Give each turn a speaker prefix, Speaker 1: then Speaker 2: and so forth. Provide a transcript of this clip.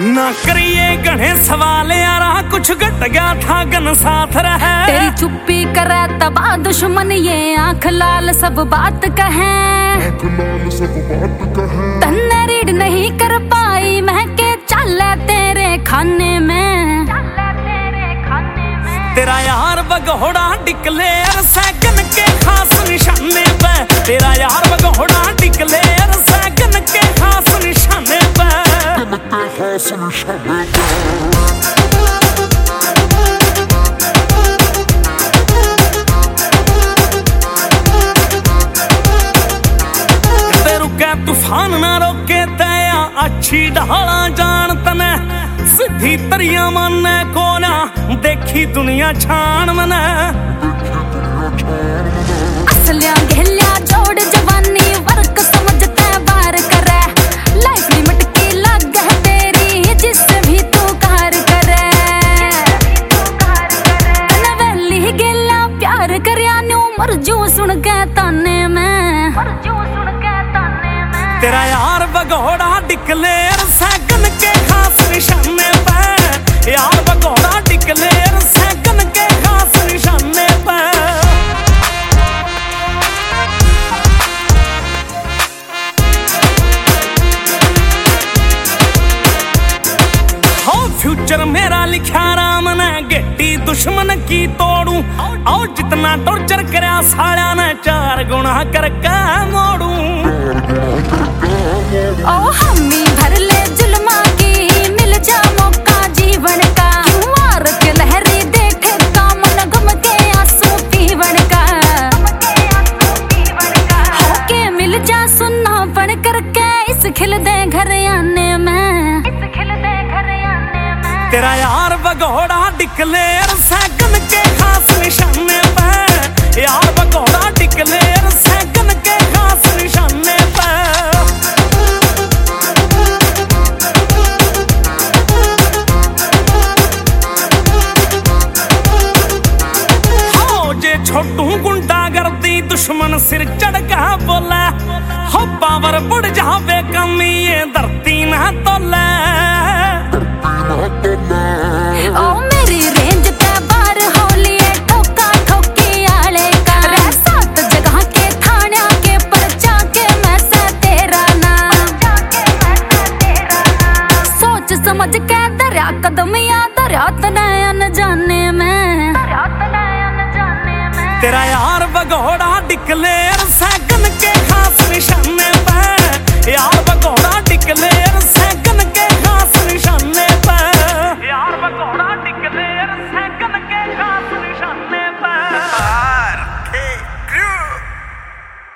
Speaker 1: ना करिए गणे सवाल यारा, कुछ घट गया था गन साथ रहे।
Speaker 2: तेरी चुप्पी करे तबा दुश्मन ये आंख लाल सब बात कहे। तन्ने रीड नहीं कर पाई मैं के चले तेरे खाने में।
Speaker 1: तेरा यार बगोड़ा डिक्लेयर सैकन के खास निशाने पे। तेरा यार बगोड़ा डिक्लेयर सैकन के खास निशाने पे। तूफान ना रोके तया अच्छी ढाला जान तने। सीधी तरिया मन को ना देखी दुनिया छान मने।
Speaker 2: असलिया घेलिया जोड़ जवानी वर्क समझते बार करे। लाइफ लिमिट की लग है तेरी जिससे भी तू कार करे। नवेली गेला प्यार करया न्यू मरजू सुन के ताने में।
Speaker 1: तेरा यार बगोड़ा डिक्लेयर सैकन के खास निशाने पे। यार बगोड़ा डिक्लेयर सैकन के खास निशाने पे। हो फ्यूचर मेरा लिखा राम ने गेटी दुश्मन की तोड़ू। और जितना टॉर्चर करया साला ने 4 गुना करके मोड़ू।
Speaker 2: ओ हमी भर ले जुल्मा की मिल जा मौका जीवन का। क्यों आर के लहरी देखे कामन गम के आंसू पीवन का। होके मिल जा सुन्ना पन करके इस खिल दे घर आने में।
Speaker 1: तेरा यार बगोड़ा डिक्लेयर सैकन के खास निशाने पे। यार बगोड़ा डिक्लेयर सैकन के खास निशाने पे। छोटू गुंडा करती दुश्मन सिर चढ़ का बोला। हो पावर बढ़ जावे कमी ये धरती ना तोले।
Speaker 2: ओ मेरी रेंज ते बार होली ठोका ठोकी आले का। रे 7 जगह के थाना के पर्चा के मैं से तेरा ना। सोच समझ के दरिया कदम या दरिया तनयन जाने में।
Speaker 1: तेरा यार बगोड़ा डिक्लेयर